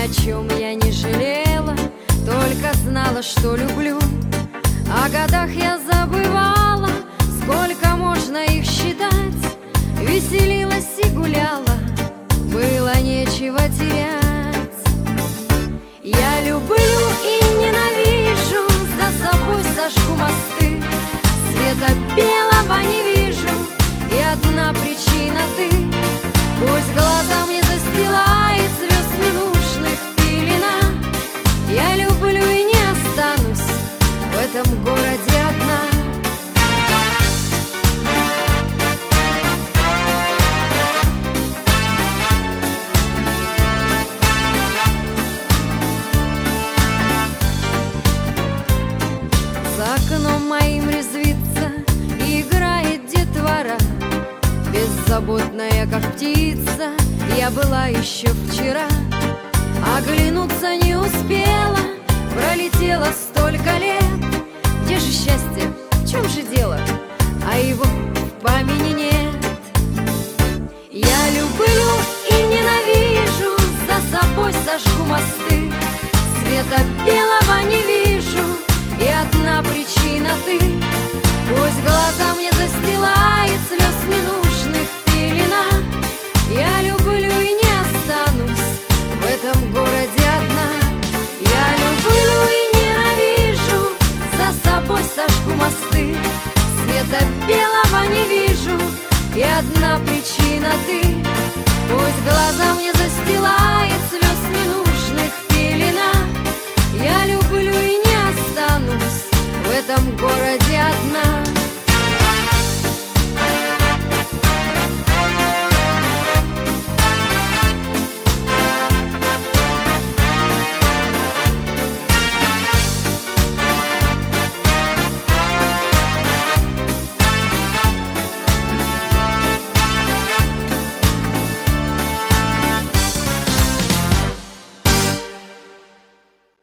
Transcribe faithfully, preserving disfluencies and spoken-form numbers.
о чем я не жалела, только знала, что люблю. О годах я забывала, сколько можно их считать. Веселилась и гуляла, было нечего терять. Я люблю и ненавижу, за собой сожгу мосты. Света белого не вижу, и одна причина ты. Пусть глаза мне застилает звезд ненужных пелена. Я люблю и не останусь в этом городе одна. За окном моим резвится и играет детвора. Беззаботная, как птица, я была еще вчера. Оглянуться не успела, пролетело столько лет. Где же счастье, в чем же дело, а его в помине нет. Я люблю и ненавижу, за собой сожгу мосты. Света белого не вижу, и одна причина ты. Пусть глаза мне застилает слез ненужных пелена. Я люблю и не останусь в этом городе одна. Я люблю и ненавижу, за собой сожгу мосты. Света белого не вижу, и одна причина ты. Пусть глаза мне застилает слез ненужных пелена. Я люблю и не останусь в этом городе одна.